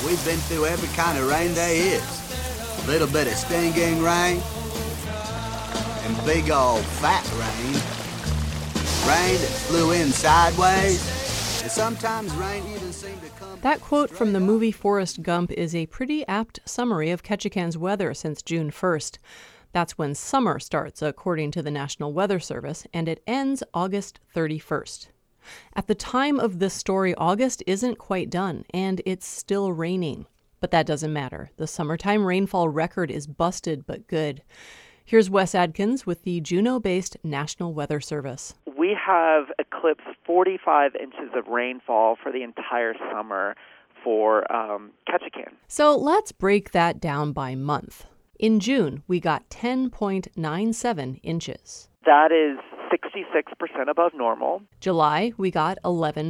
We've been through every kind of rain there is. A little bit of stinging rain, and big old fat rain. Rain that flew in sideways, and sometimes rain even seemed to come... That quote from the movie Forrest Gump is a pretty apt summary of Ketchikan's weather since June 1st. That's when summer starts, according to the National Weather Service, and it ends August 31st. At the time of this story, August isn't quite done, and it's still raining. But that doesn't matter. The summertime rainfall record is busted but good. Here's Wes Adkins with the Juneau-based National Weather Service. We have eclipsed 45 inches of rainfall for the entire summer for Ketchikan. So let's break that down by month. In June, we got 10.97 inches. That is 66% above normal. July, we got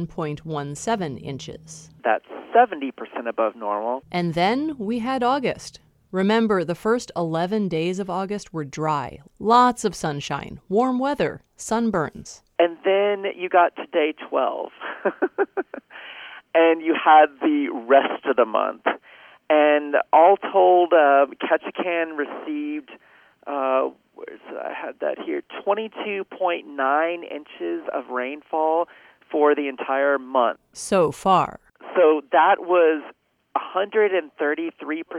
11.17 inches. That's 70% above normal. And then we had August. Remember, the first 11 days of August were dry. Lots of sunshine, warm weather, sunburns. And then you got to day 12. And you had the rest of the month. And all told, Ketchikan received, I had that here, 22.9 inches of rainfall for the entire month. So far. So that was 133%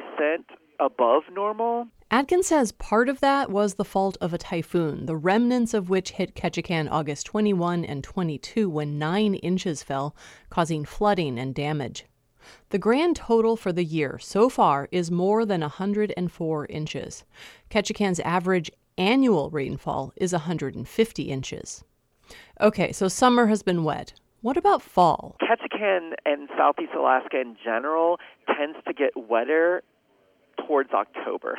above normal. Adkins says part of that was the fault of a typhoon, the remnants of which hit Ketchikan August 21 and 22 when 9 inches fell, causing flooding and damage. The grand total for the year so far is more than 104 inches. Ketchikan's average annual rainfall is 150 inches. Okay, so summer has been wet. What about fall? Ketchikan and Southeast Alaska in general tends to get wetter towards October.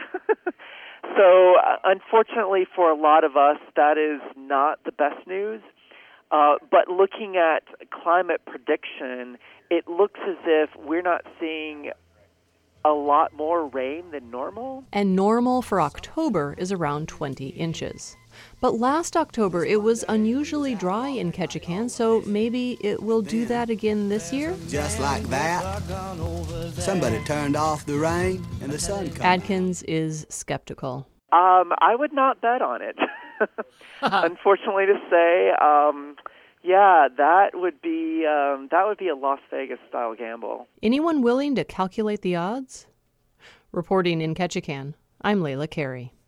So unfortunately for a lot of us, that is not the best news. But looking at climate prediction, it looks as if we're not seeing a lot more rain than normal. And normal for October is around 20 inches. But last October, it was unusually dry in Ketchikan, so maybe it will do that again this year? Just like that, somebody turned off the rain and the sun comes. Adkins is skeptical. I would not bet on it. Unfortunately to say, yeah, that would be a Las Vegas-style gamble. Anyone willing to calculate the odds? Reporting in Ketchikan, I'm Layla Carey.